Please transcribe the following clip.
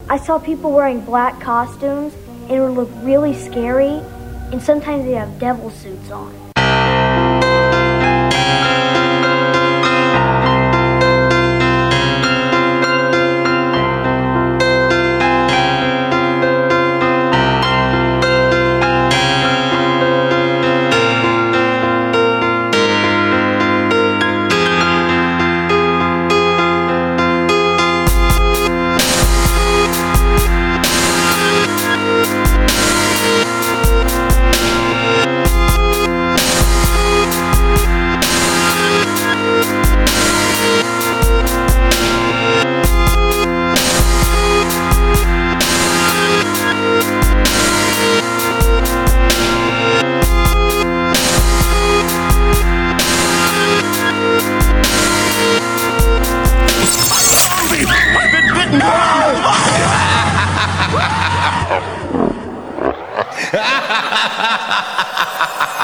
I saw people wearing black costumes, and it would look really scary, and sometimes they have devil suits on. Ha ha ha ha ha!